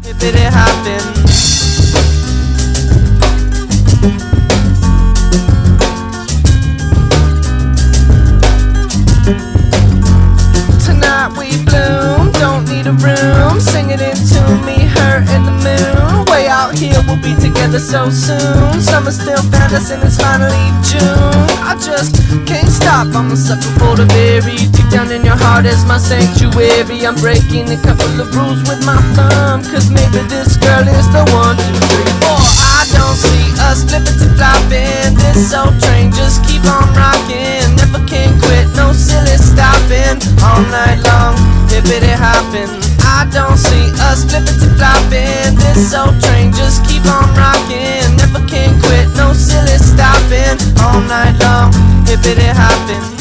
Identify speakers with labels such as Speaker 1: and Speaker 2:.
Speaker 1: hippity hopping. Tonight we bloom, don't need a room. Sing it into me, her and the moon. Way out here, we'll be together so soon. Summer still found us and it's finally June. I just can't stop, I'm a sucker for the very. Deep down in your heart is my sanctuary. I'm breaking a couple of rules with my thumb, cause maybe this girl is the 1, 2, 3, 4. I don't see us flipping to flopping. This old train just keep on rocking. Never can quit, no silly stopping. All night long, hippity hopping. I don't see us flipping to flopping. This old train just keep on rocking. Never can quit, no silly stopping. All night long, hippity hopping.